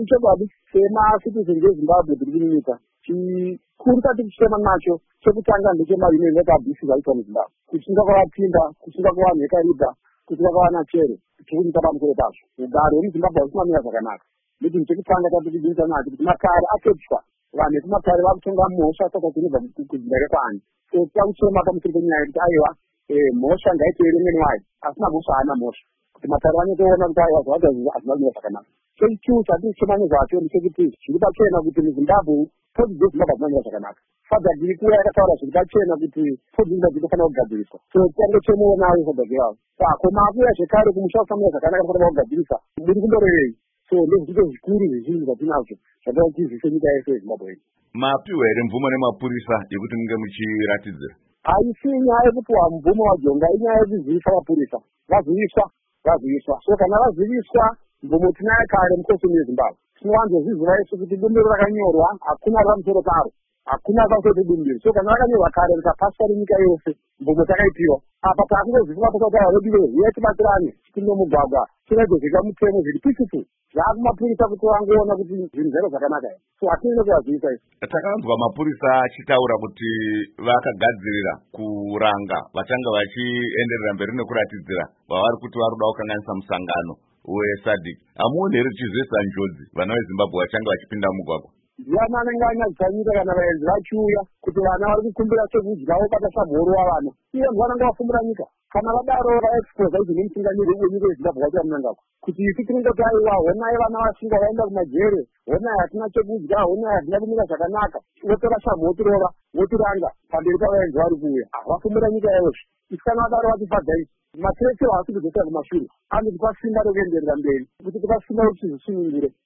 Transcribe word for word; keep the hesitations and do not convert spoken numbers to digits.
chokwadi semacitizen ezimbabwe tiri kunyika chikuru tati kuchema nacho chekutanga ndechemaunion ekabhisi vaitwa muzimbabwe kuchinga kwavapinda kuchinga kwavanhu vekariba kuchinga kwavana chere tikunyika pamusoro pazvo ugaro hwemuzimbabwe hausina kumira zvakanaka ndichinhu chekutanga tati kudzidzisa nacho kuti makare apedzwa vanhu vekumakare vakutonga mhosva saka tinobva kudzimbere kwaani so takuchema pamusoro penyaya yekuti aiwa mhosva ngaipere mweni wayo asina mhosva haana mhosva kuti makare vanotoona kuti aiwa zvavaita izvi hazvina kumira zvakanaka so ichiu chatiri kuchema nezvacho ndechekuti zviri pachena kuti muzimbabwe podi dzezimbabwe hazvina kumira zvakanaka fadhadhiri kuya yakataura zviri pachena kuti podi zimbabwe dzinofanira kugadziriswa so tangochemonawo fadhadhiri vavo koma akuya zvekare kumusha kusamira zvakanaka anofanira kugadzirisa muri kumborerei so ndezvito zvikuru zvizhinji zvatinazvo zvatoda kutizise nyika yese yezimbabwe yedu. Mapiwa here mvumo nemapurisa yekuti munge muchiratidzira? Haisi nyaya yekupiwa mvumo wajonga, inyaya yekuziviswa mapurisa vaziviswa vaziviswa so kana vaziviswa mvumo tinayo kare mukosi wezimbabwe tinowanzozviziva isu kuti bumbiro rakanyorwa hakuna pamusoro paro hakuna pamusoro pebumbiro so kana rakanyorwa kare rikapaswa nenyika yose mvumo takaipiwa apa takungoziviswa kuti rediwe uye tibatirane tipinde mugwagwa tinodzozvika mutemo zviri pitupu zvakumapurisa kuti vangoona kuti zvinhu zvaro zvakanaka here so hatinenge kuyazivisa isu. Takanzwa mapurisa achitaura kuti vakagadzirira kuranga vatanga vachienderera mberi nekuratidzira vavari kuti vari kuda kukanganisa musangano wesadc. Hamuoni here tichizoisa njodzi vana vezimbabwe vachange vachipinda mugwagwa? Ndiani anenge anyadzisanyika kana vaenzi vachiuya kuti vana vari kukumbira chekudya vobata sabhorwa vana iye vanenge vafumbira nyika kana vadaro vaexposa izvi nemutungamiri wenyika yezimbabwe wacho vamunangako kuti isu tinongoti aiwa honai vana vasungwa vaenda kumajere honai hatina chekudya honai hatina kumira zvakanaka votora shamhu votirova votiranga pamberi pavaenzi vari kuuya vafumbira nyika yayozve isu kana vadaro vatifadzai matirecho haasi kudzosera kumashure anotipa simba rekuenderera mberi kuti tipa simba rekuti tizosunungure